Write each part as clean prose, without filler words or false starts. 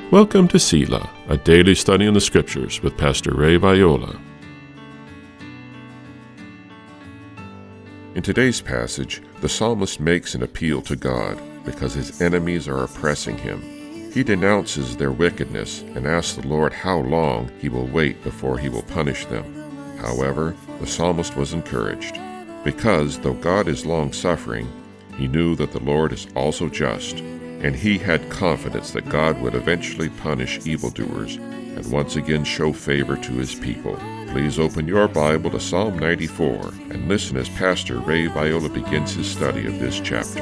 Welcome to Selah, a daily study in the Scriptures with Pastor Ray Viola. In today's passage, the psalmist makes an appeal to God because his enemies are oppressing him. He denounces their wickedness and asks the Lord how long he will wait before he will punish them. However, the psalmist was encouraged, because though God is long-suffering, he knew that the Lord is also just, and he had confidence that God would eventually punish evildoers and once again show favor to his people. Please open your Bible to Psalm 94 and listen as Pastor Ray Viola begins his study of this chapter.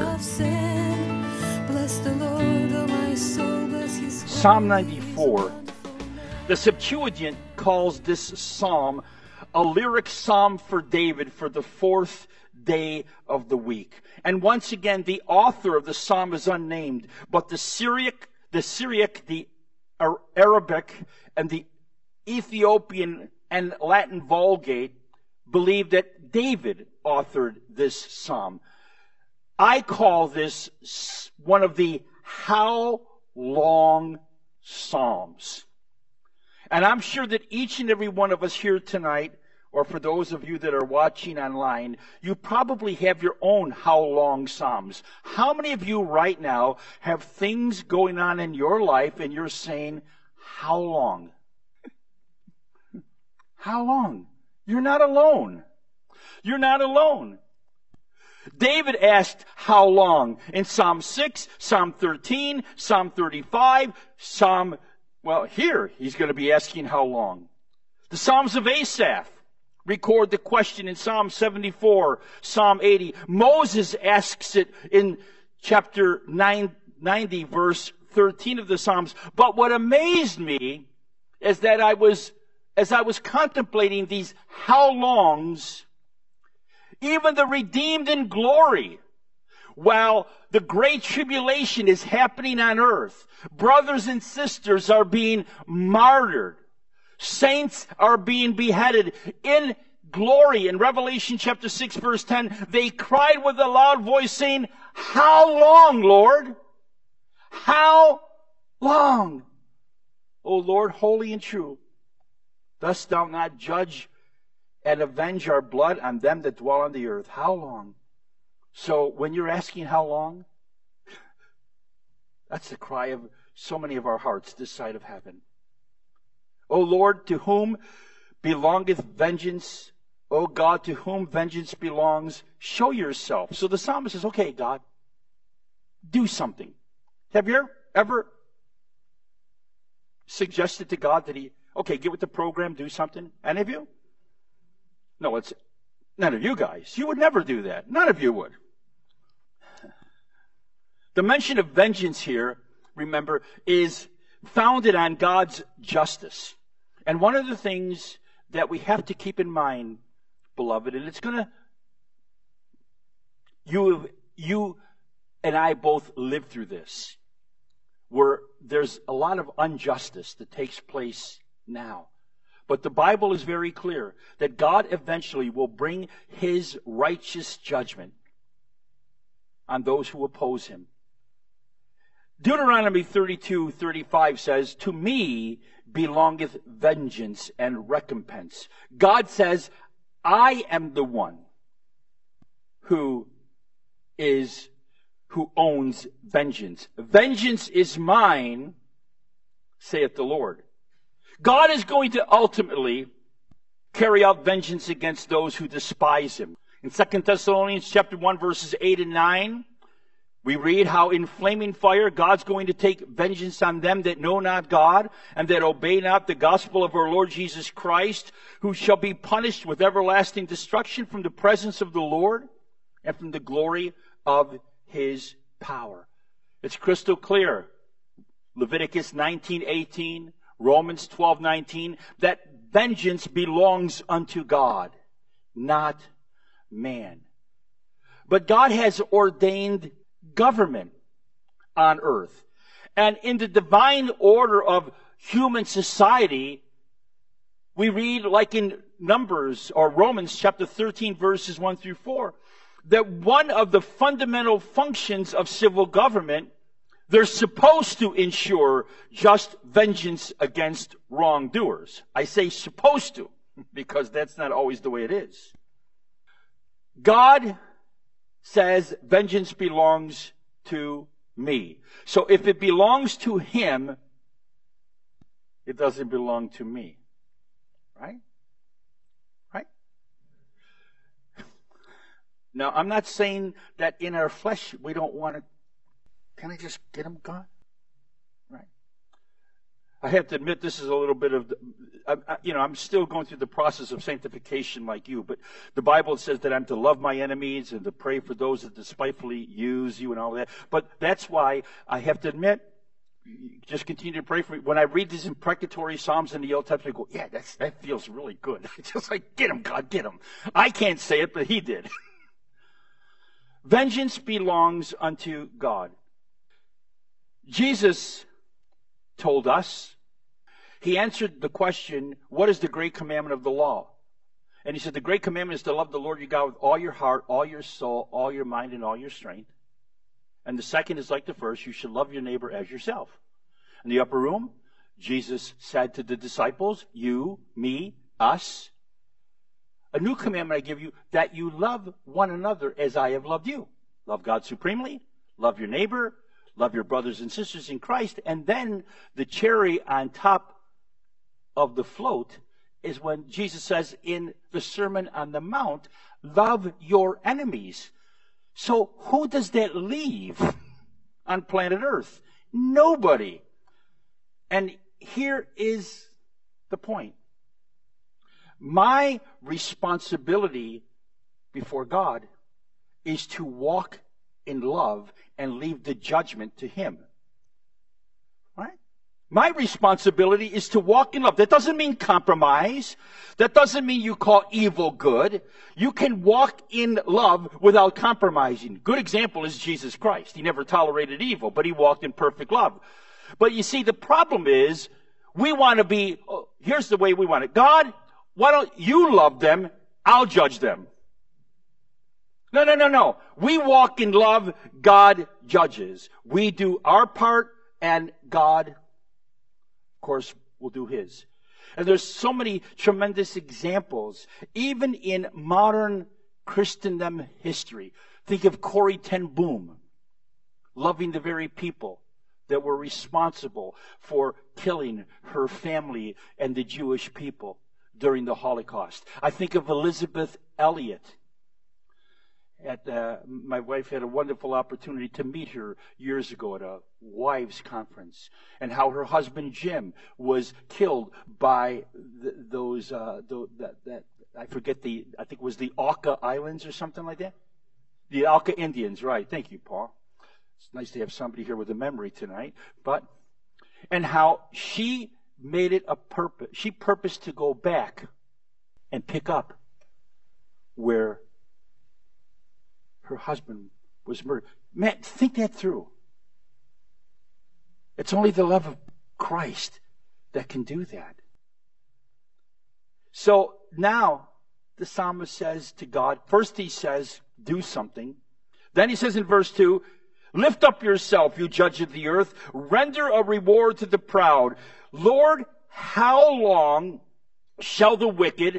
Psalm 94. The Septuagint calls this psalm a lyric psalm for David for the fourth day of the week. And once again, the author of the psalm is unnamed, but the Syriac, the Arabic, and the Ethiopian and Latin Vulgate believe that David authored this psalm. I call this one of the how long psalms. And I'm sure that each and every one of us here tonight, or for those of you that are watching online, you probably have your own how long psalms. How many of you right now have things going on in your life and you're saying, how long? How long? You're not alone. You're not alone. David asked how long in Psalm 6, Psalm 13, Psalm 35, here he's going to be asking how long. The Psalms of Asaph record the question in Psalm 74, Psalm 80. Moses asks it in chapter 90, verse 13 of the Psalms. But what amazed me is that as I was contemplating these how longs, even the redeemed in glory, while the great tribulation is happening on earth, brothers and sisters are being martyred, saints are being beheaded in glory. In Revelation chapter 6, verse 10, they cried with a loud voice saying, how long, Lord? How long? O Lord, holy and true, dost thou not judge and avenge our blood on them that dwell on the earth? How long? So when you're asking how long, that's the cry of so many of our hearts this side of heaven. O Lord, to whom belongeth vengeance? O God, to whom vengeance belongs, show yourself. So the psalmist says, okay, God, do something. Have you ever suggested to God that get with the program, do something? Any of you? No, it's none of you guys. You would never do that. None of you would. The mention of vengeance here, remember, is founded on God's justice. And one of the things that we have to keep in mind, beloved, and it's going to, you and I both lived through this, where there's a lot of injustice that takes place now. But the Bible is very clear that God eventually will bring his righteous judgment on those who oppose him. Deuteronomy 32:35 says, to me belongeth vengeance and recompense. God says, I am the one who owns vengeance. Vengeance is mine, saith the Lord. God is going to ultimately carry out vengeance against those who despise him. In 2 Thessalonians chapter 1, verses 8 and 9, we read how in flaming fire God's going to take vengeance on them that know not God and that obey not the gospel of our Lord Jesus Christ, who shall be punished with everlasting destruction from the presence of the Lord and from the glory of his power. It's crystal clear. Leviticus 19:18, Romans 12:19, that vengeance belongs unto God, not man. But God has ordained government on earth. And in the divine order of human society, we read, like in Numbers or Romans chapter 13, verses 1 through 4, that one of the fundamental functions of civil government they're supposed to ensure just vengeance against wrongdoers. I say supposed to, because that's not always the way it is. God says vengeance belongs to me. So if it belongs to him, it doesn't belong to me. Right? Right? Now, I'm not saying that in our flesh we don't want to. Can I just get him gone? Right? I have to admit this is a little bit of, I'm still going through the process of sanctification like you, but the Bible says that I'm to love my enemies and to pray for those that despitefully use you and all that. But that's why I have to admit, just continue to pray for me. When I read these imprecatory Psalms in the Old Testament, I go, yeah, that feels really good. It's just like, get him, God, get him. I can't say it, but he did. Vengeance belongs unto God. Jesus told us, he answered the question, what is the great commandment of the law? And he said, the great commandment is to love the Lord your God with all your heart, all your soul, all your mind, and all your strength. And the second is like the first, you should love your neighbor as yourself. In the upper room, Jesus said to the disciples, you, me, us, a new commandment I give you, that you love one another as I have loved you. Love God supremely, love your neighbor, love your brothers and sisters in Christ. And then the cherry on top of the float is when Jesus says in the Sermon on the Mount, love your enemies. So who does that leave on planet Earth? Nobody. And here is the point. My responsibility before God is to walk in love and leave the judgment to him. Right? My responsibility is to walk in love. That doesn't mean compromise. That doesn't mean you call evil good. You can walk in love without compromising. Good example is Jesus Christ. He never tolerated evil, but he walked in perfect love. But you see, the problem is, we want to be, here's the way we want it. God, why don't you love them? I'll judge them. No. We walk in love. God judges. We do our part, and God, of course, will do his. And there's so many tremendous examples, even in modern Christendom history. Think of Corrie ten Boom, loving the very people that were responsible for killing her family and the Jewish people during the Holocaust. I think of Elizabeth Elliot. My wife had a wonderful opportunity to meet her years ago at a wives' conference, and how her husband Jim was killed by I forget I think it was the Auca Islands or something like that. The Auca Indians, right? Thank you, Paul. It's nice to have somebody here with a memory tonight. And how she made it a purpose. She purposed to go back and pick up where her husband was murdered. Man, think that through. It's only the love of Christ that can do that. So now the psalmist says to God, first he says, do something. Then he says in verse 2, lift up yourself, you judge of the earth. Render a reward to the proud. Lord, how long shall the wicked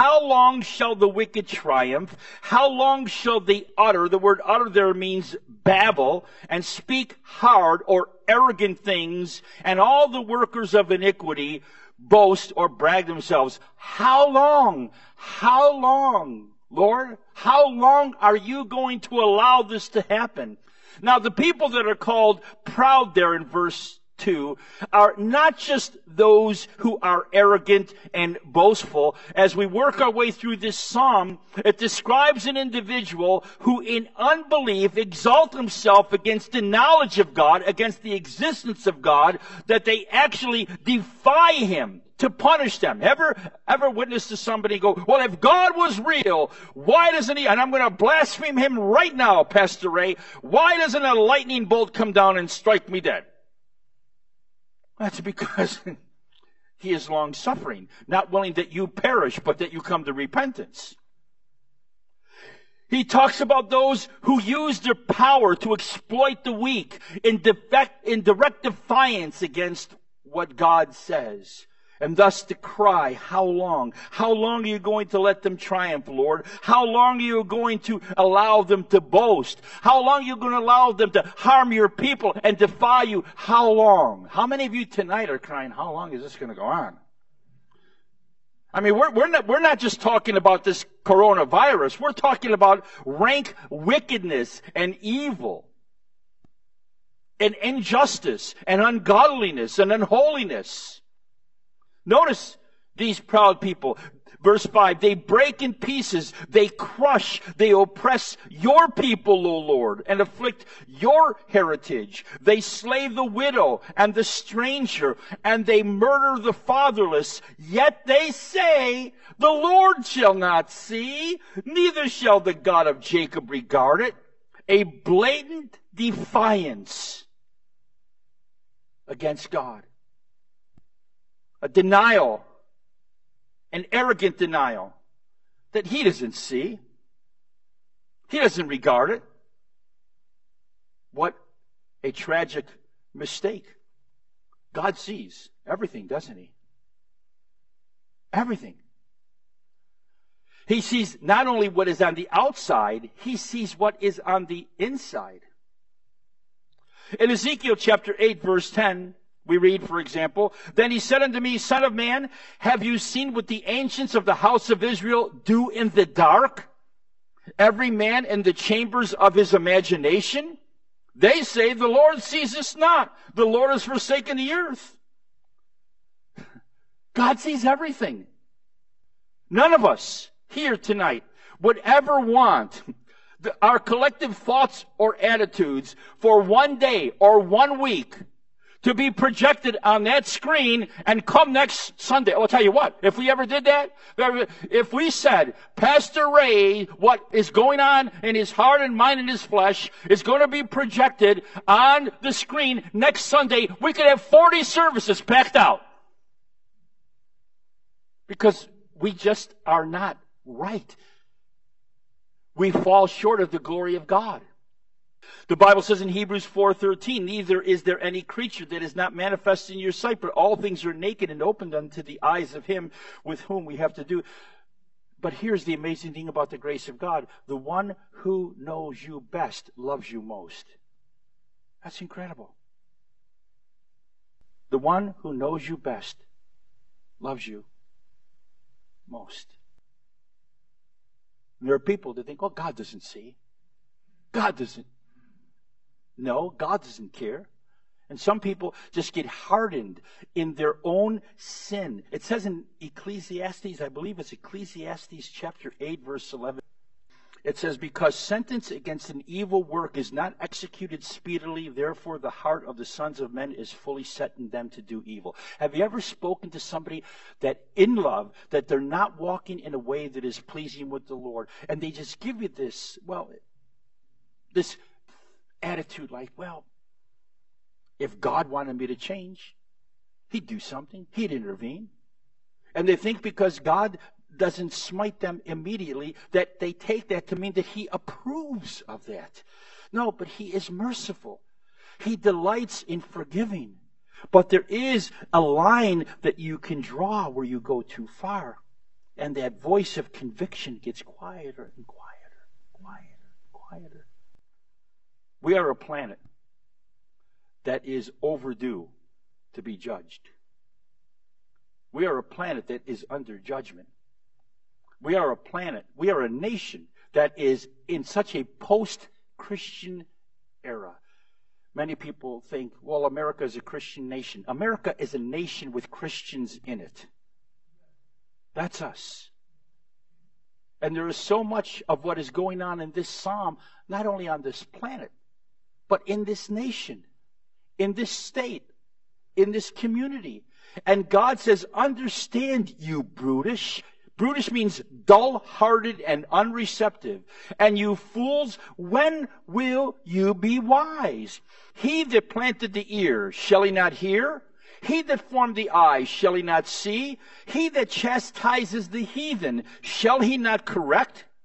triumph? How long shall they utter? The word utter there means babble, and speak hard or arrogant things, and all the workers of iniquity boast or brag themselves. How long? How long, Lord? How long are you going to allow this to happen? Now, the people that are called proud there in verse 2 are not just those who are arrogant and boastful. As we work our way through this psalm, it describes an individual who in unbelief exalt himself against the knowledge of God, against the existence of God, that they actually defy him to punish them. Ever witness to somebody go, well, if God was real, why doesn't he, and I'm going to blaspheme him right now, Pastor Ray, why doesn't a lightning bolt come down and strike me dead? That's because he is long-suffering, not willing that you perish, but that you come to repentance. He talks about those who use their power to exploit the weak in direct defiance against what God says. And thus to cry, how long? How long are you going to let them triumph, Lord? How long are you going to allow them to boast? How long are you going to allow them to harm your people and defy you? How long? How many of you tonight are crying, how long is this going to go on? I mean, we're not just talking about this coronavirus. We're talking about rank wickedness and evil and injustice and ungodliness and unholiness. Notice these proud people. Verse 5, they break in pieces, they crush, they oppress your people, O Lord, and afflict your heritage. They slay the widow and the stranger, and they murder the fatherless. Yet they say, the Lord shall not see, neither shall the God of Jacob regard it. A blatant defiance against God. A denial, an arrogant denial that he doesn't see. He doesn't regard it. What a tragic mistake. God sees everything, doesn't he? Everything. He sees not only what is on the outside, he sees what is on the inside. In Ezekiel chapter 8, verse 10, we read, for example, then he said unto me, Son of man, have you seen what the ancients of the house of Israel do in the dark? Every man in the chambers of his imagination? They say, the Lord sees us not. The Lord has forsaken the earth. God sees everything. None of us here tonight would ever want our collective thoughts or attitudes for one day or 1 week to be projected on that screen and come next Sunday. I'll tell you what, if we ever did that, if we said, Pastor Ray, what is going on in his heart and mind and his flesh is going to be projected on the screen next Sunday, we could have 40 services packed out. Because we just are not right. We fall short of the glory of God. The Bible says in Hebrews 4:13, neither is there any creature that is not manifest in your sight, but all things are naked and opened unto the eyes of him with whom we have to do. But here's the amazing thing about the grace of God. The one who knows you best loves you most. That's incredible. The one who knows you best loves you most. And there are people that think, oh, God doesn't see. God doesn't. No, God doesn't care. And some people just get hardened in their own sin. It says in Ecclesiastes, I believe it's Ecclesiastes chapter 8, verse 11. It says, because sentence against an evil work is not executed speedily, therefore the heart of the sons of men is fully set in them to do evil. Have you ever spoken to somebody that in love, that they're not walking in a way that is pleasing with the Lord, and they just give you this, well, this attitude like, well, if God wanted me to change, he'd do something. He'd intervene. And they think because God doesn't smite them immediately, that they take that to mean that he approves of that. No, but he is merciful. He delights in forgiving. But there is a line that you can draw where you go too far. And that voice of conviction gets quieter and quieter, quieter, quieter. We are a planet that is overdue to be judged. We are a planet that is under judgment. We are a planet, we are a nation that is in such a post-Christian era. Many people think, well, America is a Christian nation. America is a nation with Christians in it. That's us. And there is so much of what is going on in this psalm, not only on this planet, but in this nation, in this state, in this community. And God says, understand, you brutish. Brutish means dull-hearted and unreceptive. And you fools, when will you be wise? He that planted the ear, shall he not hear? He that formed the eye, shall he not see? He that chastises the heathen, shall he not correct?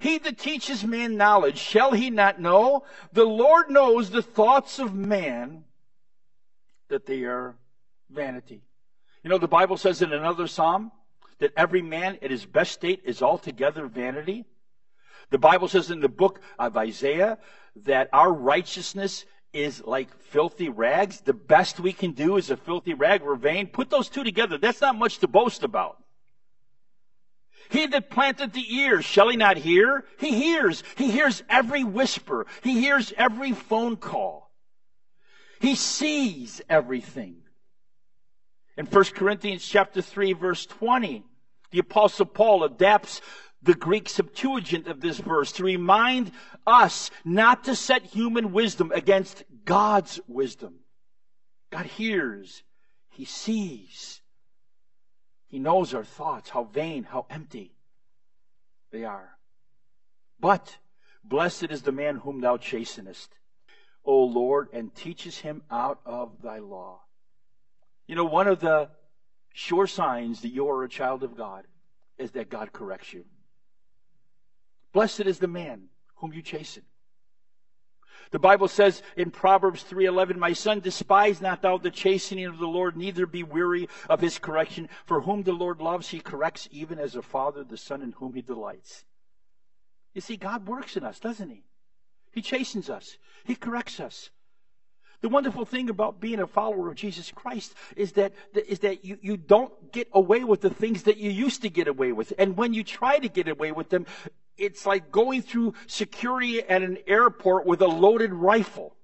He that teaches man knowledge, shall he not know? The Lord knows the thoughts of man, that they are vanity. You know, the Bible says in another psalm that every man at his best state is altogether vanity. The Bible says in the book of Isaiah that our righteousness is like filthy rags. The best we can do is a filthy rag. We're vain. Put those two together. That's not much to boast about. He that planted the ears, shall he not hear? He hears. He hears every whisper. He hears every phone call. He sees everything. In 1 Corinthians chapter 3, verse 20, the Apostle Paul adapts the Greek Septuagint of this verse to remind us not to set human wisdom against God's wisdom. God hears. He sees. He knows our thoughts, how vain, how empty they are. But blessed is the man whom thou chastenest, O Lord, and teachest him out of thy law. You know, one of the sure signs that you are a child of God is that God corrects you. Blessed is the man whom you chasten. The Bible says in Proverbs 3:11, my son, despise not thou the chastening of the Lord, neither be weary of his correction. For whom the Lord loves, he corrects, even as a father the son in whom he delights. You see, God works in us, doesn't he? He chastens us. He corrects us. The wonderful thing about being a follower of Jesus Christ is that you don't get away with the things that you used to get away with. And when you try to get away with them, it's like going through security at an airport with a loaded rifle.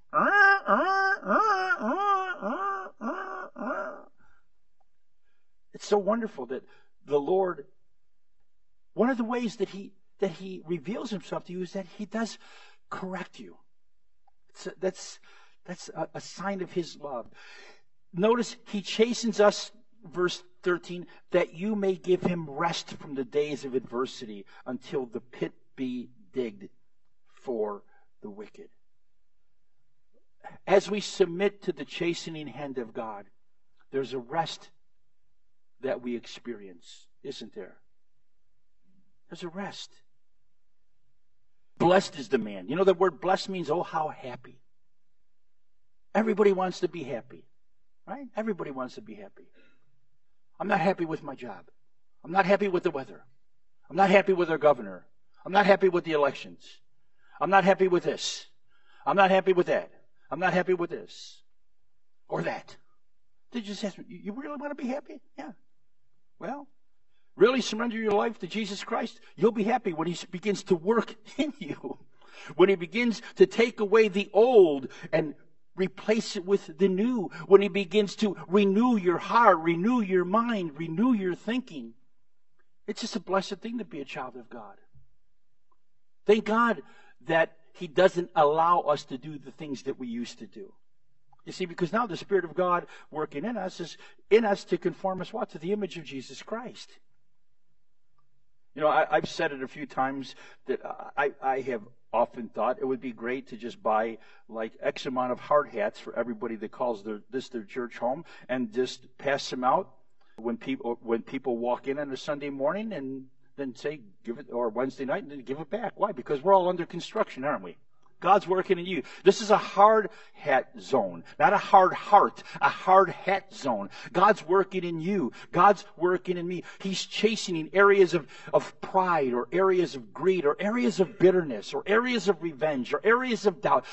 It's so wonderful that the Lord, one of the ways that He reveals Himself to you is that He does correct you. That's a sign of His love. Notice He chastens us, verse 13, that you may give Him rest from the days of adversity until the pit be digged for the wicked. As we submit to the chastening hand of God, there's a rest that we experience, isn't there? There's a rest. Blessed is the man. You know, the word blessed means, oh, how happy. Everybody wants to be happy, right? Everybody wants to be happy. I'm not happy with my job. I'm not happy with the weather. I'm not happy with our governor. I'm not happy with the elections. I'm not happy with this. I'm not happy with that. I'm not happy with this or that. Did you just ask me, you really want to be happy? Yeah. Well, really surrender your life to Jesus Christ, you'll be happy when He begins to work in you. When He begins to take away the old and replace it with the new. When He begins to renew your heart, renew your mind, renew your thinking. It's just a blessed thing to be a child of God. Thank God that He doesn't allow us to do the things that we used to do. You see, because now the Spirit of God working in us is in us to conform us what? To the image of Jesus Christ. You know, I've said it a few times that I have often thought it would be great to just buy like X amount of hard hats for everybody that calls this their church home and just pass them out when people walk in on a Sunday morning and then say give it, or Wednesday night, and then give it back. Why? Because we're all under construction, aren't we? God's working in you. This is a hard hat zone, not a hard heart, a hard hat zone. God's working in you. God's working in me. He's chastening areas of pride or areas of greed or areas of bitterness or areas of revenge or areas of doubt.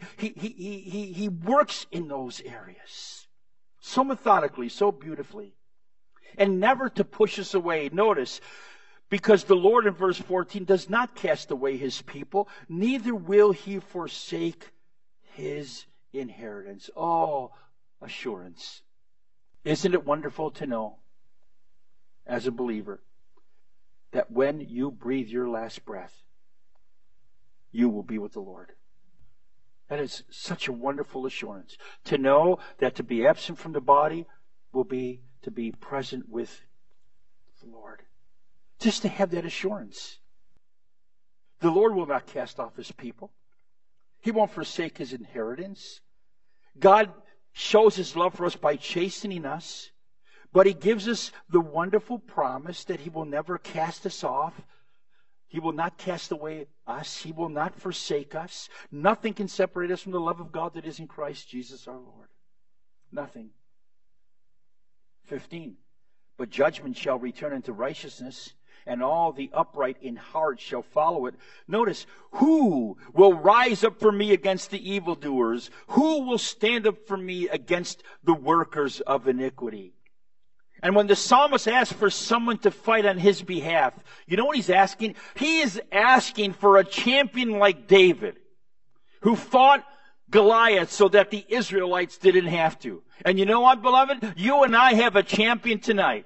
He works in those areas so methodically, so beautifully, and never to push us away. Notice, because the Lord in verse 14 does not cast away His people, neither will He forsake His inheritance. Oh, assurance. Isn't it wonderful to know, as a believer, that when you breathe your last breath, you will be with the Lord? That is such a wonderful assurance. To know that to be absent from the body will be to be present with the Lord. Just to have that assurance. The Lord will not cast off His people. He won't forsake His inheritance. God shows His love for us by chastening us, but He gives us the wonderful promise that He will never cast us off. He will not cast away us. He will not forsake us. Nothing can separate us from the love of God that is in Christ Jesus our Lord. Nothing. 15. But judgment shall return unto righteousness, and all the upright in heart shall follow it. Notice, who will rise up for me against the evildoers? Who will stand up for me against the workers of iniquity? And when the psalmist asks for someone to fight on his behalf, you know what he's asking? He is asking for a champion like David, who fought Goliath so that the Israelites didn't have to. And you know what, beloved? You and I have a champion tonight.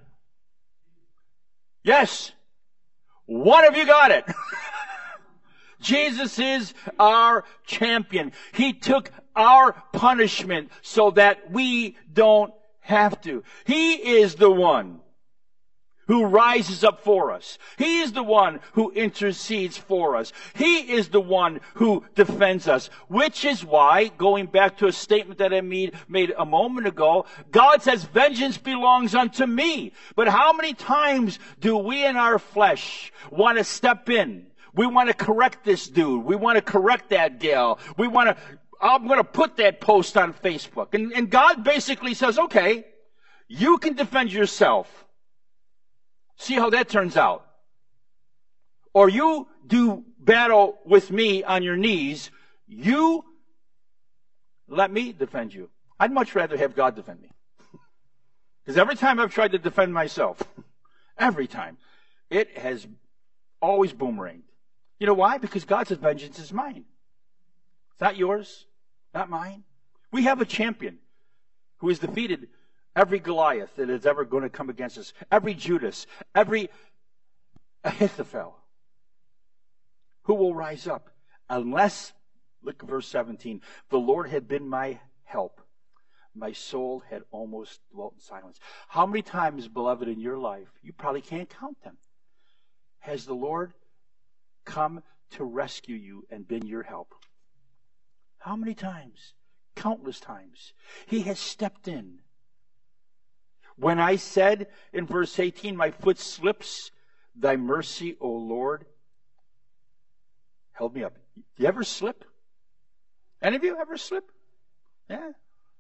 Yes. One of you got it. Jesus is our champion. He took our punishment so that we don't have to. He is the one who rises up for us. He is the one who intercedes for us. He is the one who defends us. Which is why, going back to a statement that I made a moment ago, God says, vengeance belongs unto me. But how many times do we in our flesh want to step in? We want to correct this dude. We want to correct that gal. I'm going to put that post on Facebook. And God basically says, okay, you can defend yourself. See how that turns out. Or you do battle with me on your knees. You let me defend you. I'd much rather have God defend me. Because every time I've tried to defend myself, every time, it has always boomeranged. You know why? Because God says vengeance is mine. It's not yours, not mine. We have a champion who has defeated every Goliath that is ever going to come against us. Every Judas. Every Ahithophel. Who will rise up? Unless, look at verse 17, the Lord had been my help. My soul had almost dwelt in silence. How many times, beloved, in your life, you probably can't count them, has the Lord come to rescue you and been your help? How many times? Countless times. He has stepped in. When I said in verse 18, my foot slips, thy mercy, O Lord, held me up. Do you ever slip? Any of you ever slip? Yeah.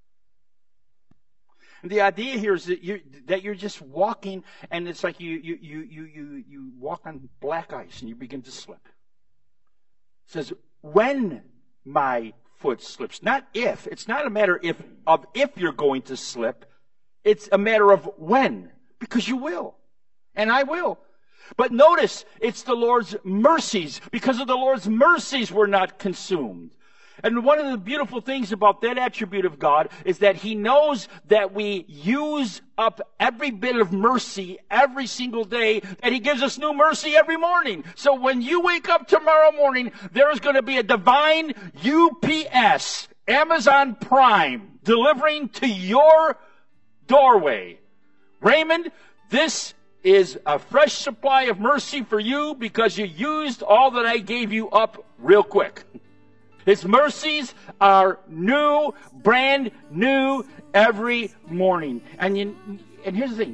And the idea here is that you're just walking, and it's like you walk on black ice and you begin to slip. It says, when my foot slips, not if. It's not a matter of if you're going to slip. It's a matter of when, because you will, and I will. But notice, it's the Lord's mercies. Because of the Lord's mercies, we're not consumed. And one of the beautiful things about that attribute of God is that He knows that we use up every bit of mercy every single day, and He gives us new mercy every morning. So when you wake up tomorrow morning, there is going to be a divine UPS, Amazon Prime, delivering to your doorway. Raymond, this is a fresh supply of mercy for you because you used all that I gave you up real quick. His mercies are new, brand new every morning. And here's the thing.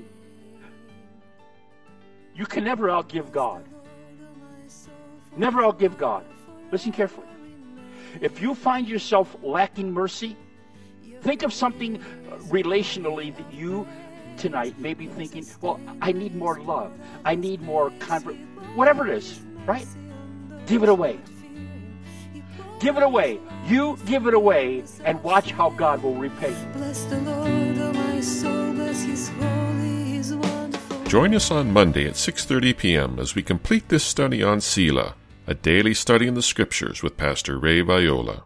You can never outgive God. Never outgive God. Listen carefully. If you find yourself lacking mercy, think of something relationally that you tonight may be thinking, well, I need more love. I need more whatever it is, right? Give it away. Give it away. You give it away and watch how God will repay you. Bless the Lord, oh my soul, bless His holy, His wonderful. Join us on Monday at 6:30 p.m. as we complete this study on Selah, a daily study in the Scriptures with Pastor Ray Viola.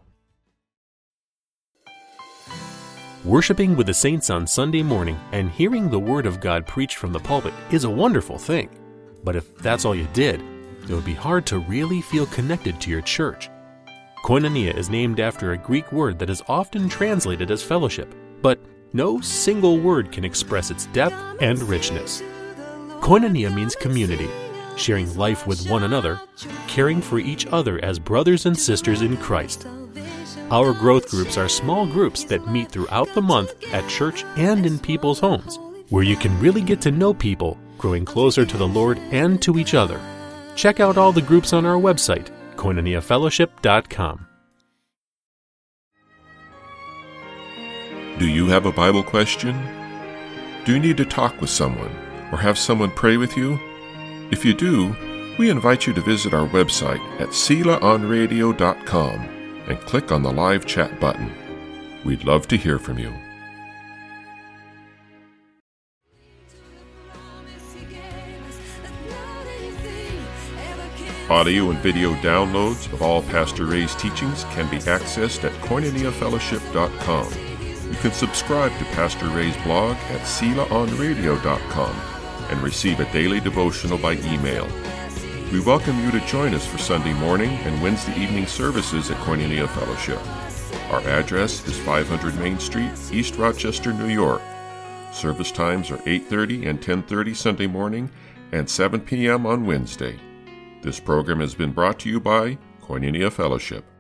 Worshiping with the saints on Sunday morning and hearing the Word of God preached from the pulpit is a wonderful thing. But if that's all you did, it would be hard to really feel connected to your church. Koinonia is named after a Greek word that is often translated as fellowship, but no single word can express its depth and richness. Koinonia means community, sharing life with one another, caring for each other as brothers and sisters in Christ. Our growth groups are small groups that meet throughout the month at church and in people's homes, where you can really get to know people, growing closer to the Lord and to each other. check out all the groups on our website, koinoniafellowship.com. Do you have a Bible question? Do you need to talk with someone or have someone pray with you? If you do, we invite you to visit our website at selaonradio.com and click on the live chat button. We'd love to hear from you. Audio and video downloads of all Pastor Ray's teachings can be accessed at koinoniafellowship.com. You can subscribe to Pastor Ray's blog at selaonradio.com and receive a daily devotional by email. We welcome you to join us for Sunday morning and Wednesday evening services at Koinonia Fellowship. Our address is 500 Main Street, East Rochester, New York. Service times are 8:30 and 10:30 Sunday morning and 7 p.m. on Wednesday. This program has been brought to you by Koinonia Fellowship.